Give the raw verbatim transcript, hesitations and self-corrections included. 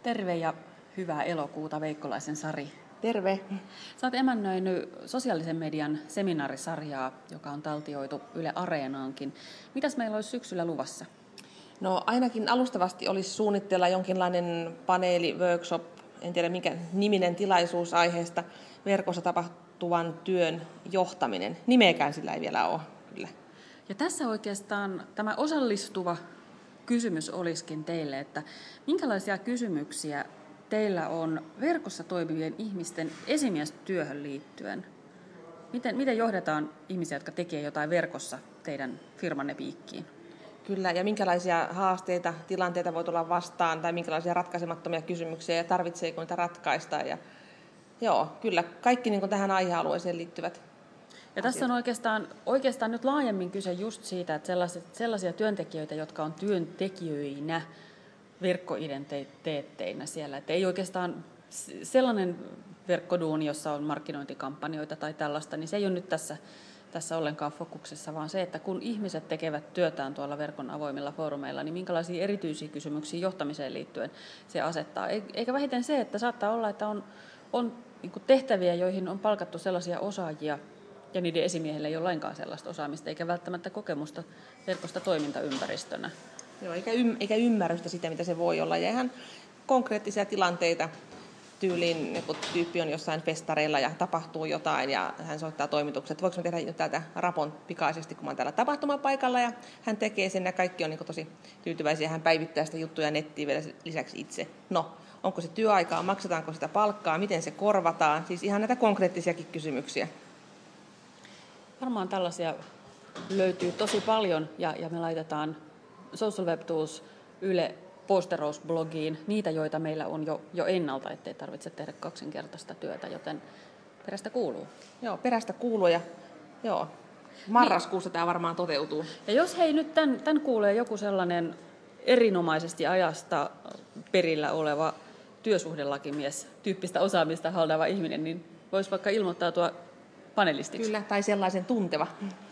Terve ja hyvää elokuuta, Veikkolaisen Sari. Terve. Sä oot emännöinyt sosiaalisen median seminaarisarjaa, joka on taltioitu Yle Areenaankin. Mitäs meillä olisi syksyllä luvassa? No ainakin alustavasti olisi suunnitteilla jonkinlainen paneeli, workshop, en tiedä mikä niminen tilaisuus aiheesta, verkossa tapahtuvan työn johtaminen. Nimeäkään sillä ei vielä ole, kyllä. Ja tässä oikeastaan tämä osallistuva kysymys olisikin teille, että minkälaisia kysymyksiä teillä on verkossa toimivien ihmisten esimiestyöhön liittyen? Miten, miten johdetaan ihmisiä, jotka tekee jotain verkossa teidän firmanne piikkiin? Kyllä, ja minkälaisia haasteita, tilanteita voi tulla vastaan, tai minkälaisia ratkaisemattomia kysymyksiä, ja tarvitseeko niitä ratkaista. Ja, joo, kyllä, kaikki niin kuin tähän aihealueeseen liittyvät. Ja tässä on oikeastaan, oikeastaan nyt laajemmin kyse just siitä, että sellaiset, sellaisia työntekijöitä, jotka on työntekijöinä, verkkoidentiteetteinä siellä. Että ei oikeastaan sellainen verkkoduuni, jossa on markkinointikampanjoita tai tällaista, niin se ei ole nyt tässä, tässä ollenkaan fokuksessa, vaan se, että kun ihmiset tekevät työtään tuolla verkon avoimilla foorumeilla, niin minkälaisia erityisiä kysymyksiä johtamiseen liittyen se asettaa. Eikä vähiten se, että saattaa olla, että on, on niin kuin tehtäviä, joihin on palkattu sellaisia osaajia, ja niiden esimiehillä ei ole lainkaan sellaista osaamista, eikä välttämättä kokemusta verkosta toimintaympäristönä. Joo, eikä, ym, eikä ymmärrystä sitä, mitä se voi olla. Ja ihan konkreettisia tilanteita tyyliin, kun tyyppi on jossain festareilla ja tapahtuu jotain ja hän soittaa toimitukset, voiko mä tehdä täältä rapon pikaisesti, kun mä oon täällä tapahtumapaikalla, ja hän tekee sen ja kaikki on niin tosi tyytyväisiä. Hän päivittää sitä juttuja nettiin vielä lisäksi itse. No, onko se työaikaa, maksetaanko sitä palkkaa, miten se korvataan? Siis ihan näitä konkreettisiakin kysymyksiä. Varmaan tällaisia löytyy tosi paljon, ja, ja me laitetaan Social Web Tools Yle Posterous-blogiin niitä, joita meillä on jo, jo ennalta, ettei tarvitse tehdä kaksinkertaista työtä, joten perästä kuuluu. Joo, perästä kuuluu, ja joo, marraskuussa niin. Tämä varmaan toteutuu. Ja jos hei nyt tämän, tämän kuulee joku sellainen erinomaisesti ajasta perillä oleva työsuhdelakimies, tyyppistä osaamista haldaava ihminen, niin voisi vaikka ilmoittautua panelistiksi. Kyllä, tai sellaisen tunteva.